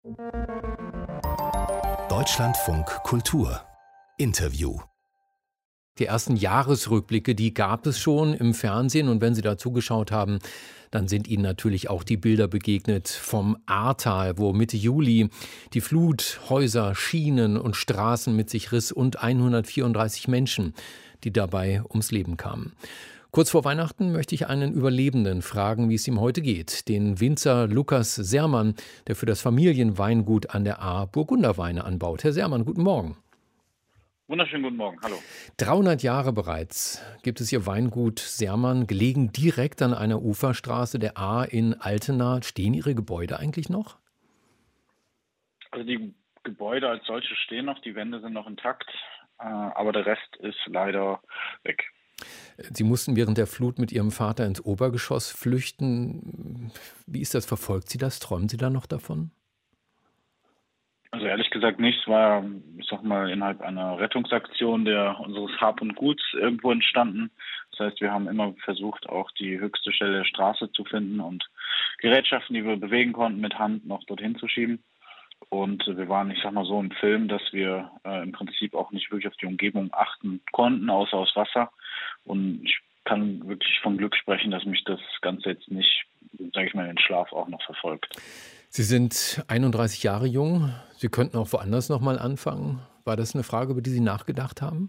Deutschlandfunk Kultur Interview. Die ersten Jahresrückblicke, die gab es schon im Fernsehen, und wenn Sie da zugeschaut haben, dann sind Ihnen natürlich auch die Bilder begegnet vom Ahrtal, wo Mitte Juli die Flut Häuser, Schienen und Straßen mit sich riss und 134 Menschen, die dabei ums Leben kamen. Kurz vor Weihnachten möchte ich einen Überlebenden fragen, wie es ihm heute geht. Den Winzer Lukas Sermann, der für das Familienweingut an der Ahr Burgunderweine anbaut. Herr Sermann, guten Morgen. Wunderschönen guten Morgen, hallo. 300 Jahre bereits gibt es Ihr Weingut Sermann, gelegen direkt an einer Uferstraße der Ahr in Altena. Stehen Ihre Gebäude eigentlich noch? Also die Gebäude als solche stehen noch, die Wände sind noch intakt, aber der Rest ist leider weg. Sie mussten während der Flut mit Ihrem Vater ins Obergeschoss flüchten. Wie ist das? Verfolgt Sie das? Träumen Sie da noch davon? Also ehrlich gesagt nicht. Es war, ich sag mal, innerhalb einer Rettungsaktion unseres Hab und Guts irgendwo entstanden. Das heißt, wir haben immer versucht, auch die höchste Stelle der Straße zu finden und Gerätschaften, die wir bewegen konnten, mit Hand noch dorthin zu schieben. Und wir waren, ich sag mal, so im Film, dass wir im Prinzip auch nicht wirklich auf die Umgebung achten konnten, außer aus Wasser. Und ich kann wirklich von Glück sprechen, dass mich das Ganze jetzt nicht, sage ich mal, in den Schlaf auch noch verfolgt. Sie sind 31 Jahre jung. Sie könnten auch woanders noch mal anfangen. War das eine Frage, über die Sie nachgedacht haben?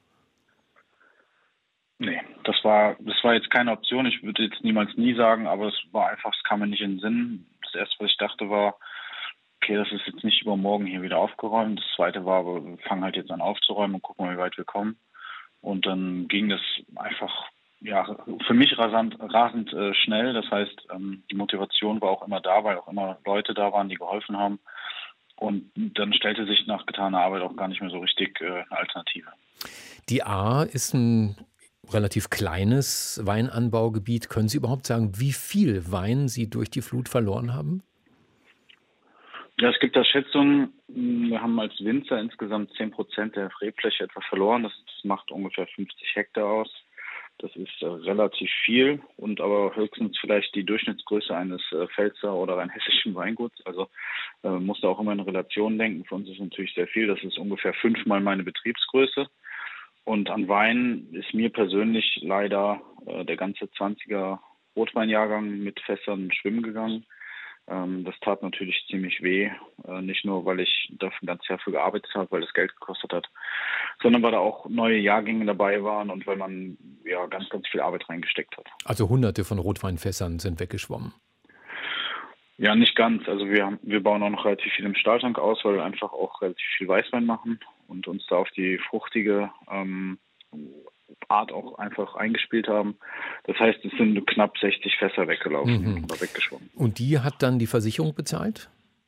Nee, das war jetzt keine Option. Ich würde jetzt niemals nie sagen, aber es war einfach, es kam mir nicht in den Sinn. Das erste, was ich dachte, war, okay, das ist jetzt nicht übermorgen hier wieder aufgeräumt. Das zweite war, aber wir fangen halt jetzt an aufzuräumen und gucken mal, wie weit wir kommen. Und dann ging das einfach, ja, für mich rasend schnell. Das heißt, die Motivation war auch immer da, weil auch immer Leute da waren, die geholfen haben. Und dann stellte sich nach getaner Arbeit auch gar nicht mehr so richtig eine Alternative. Die Ahr ist ein relativ kleines Weinanbaugebiet. Können Sie überhaupt sagen, wie viel Wein Sie durch die Flut verloren haben? Ja, es gibt da Schätzungen. Wir haben als Winzer insgesamt 10% der Rebfläche etwa verloren. Das macht ungefähr 50 Hektar aus. Das ist relativ viel und aber höchstens vielleicht die Durchschnittsgröße eines Pfälzer oder rein hessischen Weinguts. Also muss da auch immer in Relation denken. Für uns ist natürlich sehr viel. Das ist ungefähr 5-mal meine Betriebsgröße. Und an Wein ist mir persönlich leider der ganze 20er Rotweinjahrgang mit Fässern schwimmen gegangen. Das tat natürlich ziemlich weh, nicht nur, weil ich dafür ein ganzes Jahr für gearbeitet habe, weil das Geld gekostet hat, sondern weil da auch neue Jahrgänge dabei waren und weil man ja ganz, ganz viel Arbeit reingesteckt hat. Also Hunderte von Rotweinfässern sind weggeschwommen. Ja, nicht ganz. Also wir bauen auch noch relativ viel im Stahltank aus, weil wir einfach auch relativ viel Weißwein machen und uns da auf die fruchtige Art auch einfach eingespielt haben. Das heißt, es sind knapp 60 Fässer weggelaufen oder weggeschwommen. Und die hat dann die Versicherung bezahlt?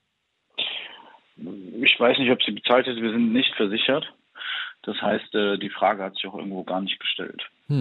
Ich weiß nicht, ob sie bezahlt ist. Wir sind nicht versichert. Das heißt, die Frage hat sich auch irgendwo gar nicht gestellt.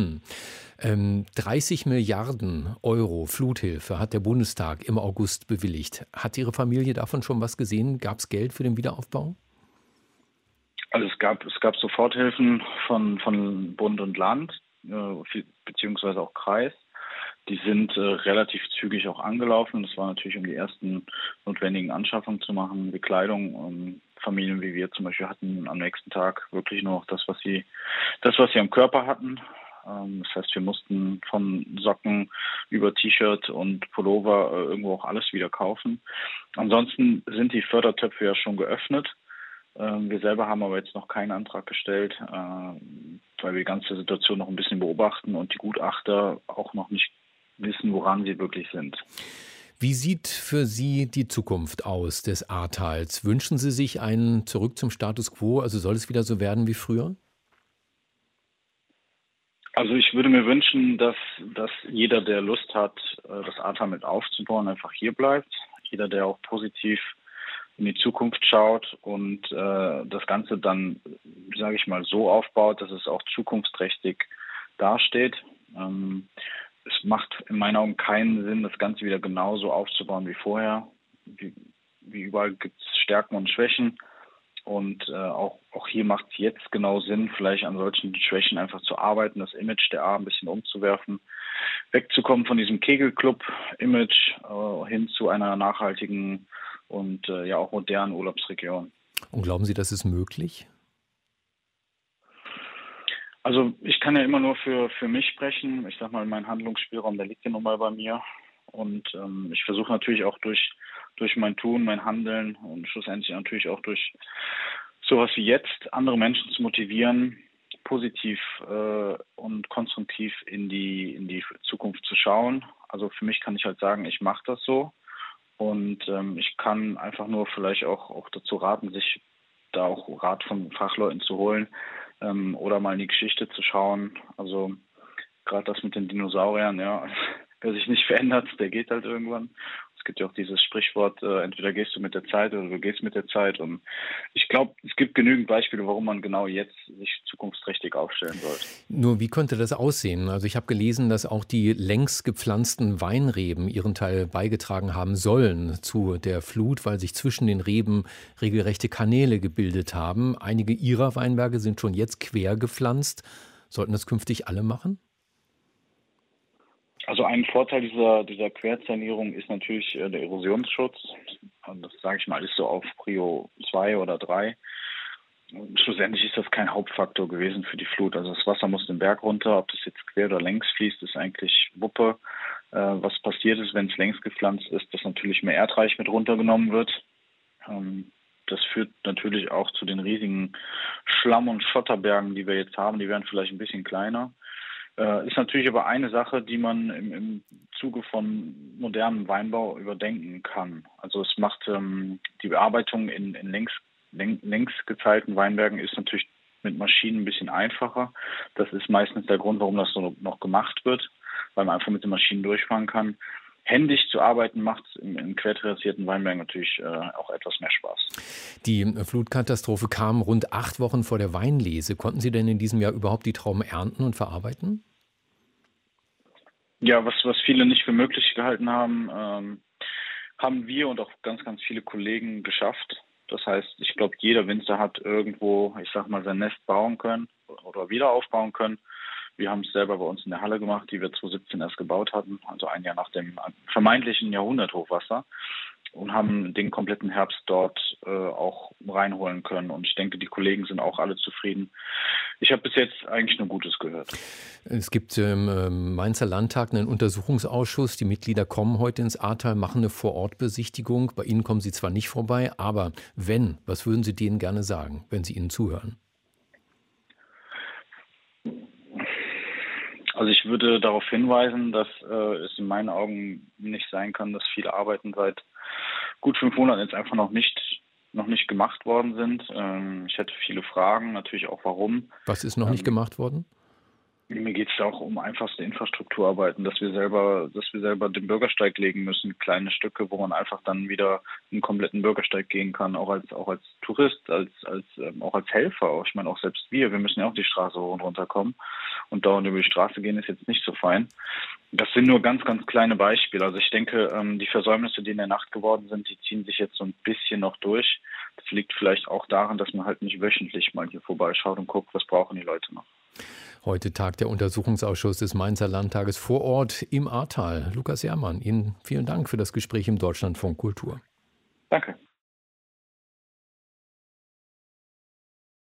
30 Milliarden Euro Fluthilfe hat der Bundestag im August bewilligt. Hat Ihre Familie davon schon was gesehen? Gab es Geld für den Wiederaufbau? Also es gab Soforthilfen von Bund und Land, beziehungsweise auch Kreis. Die sind relativ zügig auch angelaufen. Das war natürlich, um die ersten notwendigen Anschaffungen zu machen, wie Kleidung. Familien wie wir zum Beispiel hatten am nächsten Tag wirklich nur noch das, was sie am Körper hatten. Das heißt, wir mussten von Socken über T-Shirt und Pullover irgendwo auch alles wieder kaufen. Ansonsten sind die Fördertöpfe ja schon geöffnet. Wir selber haben aber jetzt noch keinen Antrag gestellt, weil wir die ganze Situation noch ein bisschen beobachten und die Gutachter auch noch nicht wissen, woran sie wirklich sind. Wie sieht für Sie die Zukunft aus des Ahrtals? Wünschen Sie sich einen zurück zum Status quo? Also soll es wieder so werden wie früher? Also ich würde mir wünschen, dass jeder, der Lust hat, das Ahrtal mit aufzubauen, einfach hier bleibt. Jeder, der auch positiv in die Zukunft schaut und das Ganze dann, sage ich mal, so aufbaut, dass es auch zukunftsträchtig dasteht. Es macht in meinen Augen keinen Sinn, das Ganze wieder genauso aufzubauen wie vorher. Wie überall gibt es Stärken und Schwächen. Und auch hier macht es jetzt genau Sinn, vielleicht an solchen Schwächen einfach zu arbeiten, das Image der A ein bisschen umzuwerfen, wegzukommen von diesem Kegelclub-Image hin zu einer nachhaltigen und ja auch modernen Urlaubsregionen. Und glauben Sie, das ist möglich? Also ich kann ja immer nur für mich sprechen. Ich sag mal, mein Handlungsspielraum, der liegt ja nun mal bei mir. Und ich versuche natürlich auch durch mein Tun, mein Handeln und schlussendlich natürlich auch durch sowas wie jetzt andere Menschen zu motivieren, positiv und konstruktiv in die Zukunft zu schauen. Also für mich kann ich halt sagen, ich mache das so. Und ich kann einfach nur vielleicht auch dazu raten, sich da auch Rat von Fachleuten zu holen oder mal in die Geschichte zu schauen. Also gerade das mit den Dinosauriern, ja, wer sich nicht verändert, der geht halt irgendwann. Es gibt ja auch dieses Sprichwort, entweder gehst du mit der Zeit oder du gehst mit der Zeit. Und ich glaube, es gibt genügend Beispiele, warum man genau jetzt sich zukunftsträchtig aufstellen sollte. Nur wie könnte das aussehen? Also ich habe gelesen, dass auch die längst gepflanzten Weinreben ihren Teil beigetragen haben sollen zu der Flut, weil sich zwischen den Reben regelrechte Kanäle gebildet haben. Einige Ihrer Weinberge sind schon jetzt quer gepflanzt. Sollten das künftig alle machen? Also ein Vorteil dieser Querzernierung ist natürlich der Erosionsschutz. Und das, sage ich mal, ist so auf Prio 2 oder 3. Und schlussendlich ist das kein Hauptfaktor gewesen für die Flut. Also das Wasser muss den Berg runter, ob das jetzt quer oder längs fließt, ist eigentlich Wuppe. Was passiert ist, wenn es längs gepflanzt ist, dass natürlich mehr Erdreich mit runtergenommen wird. Das führt natürlich auch zu den riesigen Schlamm- und Schotterbergen, die wir jetzt haben. Die werden vielleicht ein bisschen kleiner. Ist natürlich aber eine Sache, die man im Zuge von modernem Weinbau überdenken kann. Also es macht die Bearbeitung in längs geteilten Weinbergen ist natürlich mit Maschinen ein bisschen einfacher. Das ist meistens der Grund, warum das so noch gemacht wird, weil man einfach mit den Maschinen durchfahren kann. Händisch zu arbeiten macht in querterrassierten Weinbergen natürlich auch etwas mehr Spaß. Die Flutkatastrophe kam rund 8 Wochen vor der Weinlese. Konnten Sie denn in diesem Jahr überhaupt die Trauben ernten und verarbeiten? Ja, was viele nicht für möglich gehalten haben, haben wir und auch ganz, ganz viele Kollegen geschafft. Das heißt, ich glaube, jeder Winzer hat irgendwo, ich sag mal, sein Nest bauen können oder wieder aufbauen können. Wir haben es selber bei uns in der Halle gemacht, die wir 2017 erst gebaut hatten, also ein Jahr nach dem vermeintlichen Jahrhunderthochwasser, und haben den kompletten Herbst dort auch reinholen können. Und ich denke, die Kollegen sind auch alle zufrieden. Ich habe bis jetzt eigentlich nur Gutes gehört. Es gibt im Mainzer Landtag einen Untersuchungsausschuss. Die Mitglieder kommen heute ins Ahrtal, machen eine Vorortbesichtigung. Bei Ihnen kommen sie zwar nicht vorbei, aber was würden Sie denen gerne sagen, wenn Sie ihnen zuhören? Also ich würde darauf hinweisen, dass es in meinen Augen nicht sein kann, dass viele Arbeiten seit gut 5 Monaten jetzt einfach noch nicht gemacht worden sind. Ich hätte viele Fragen, natürlich auch warum. Was ist noch nicht gemacht worden? Mir geht es auch um einfachste Infrastrukturarbeiten, dass wir selber den Bürgersteig legen müssen, kleine Stücke, wo man einfach dann wieder einen kompletten Bürgersteig gehen kann, auch als Tourist, auch als Helfer. Ich meine, auch selbst wir müssen ja auch die Straße hoch und runter kommen, und dauernd über die Straße gehen ist jetzt nicht so fein. Das sind nur ganz, ganz kleine Beispiele. Also ich denke, die Versäumnisse, die in der Nacht geworden sind, die ziehen sich jetzt so ein bisschen noch durch. Das liegt vielleicht auch daran, dass man halt nicht wöchentlich mal hier vorbeischaut und guckt, was brauchen die Leute noch. Heute tagt der Untersuchungsausschuss des Mainzer Landtages vor Ort im Ahrtal. Lukas Herrmann, Ihnen vielen Dank für das Gespräch im Deutschlandfunk Kultur. Danke.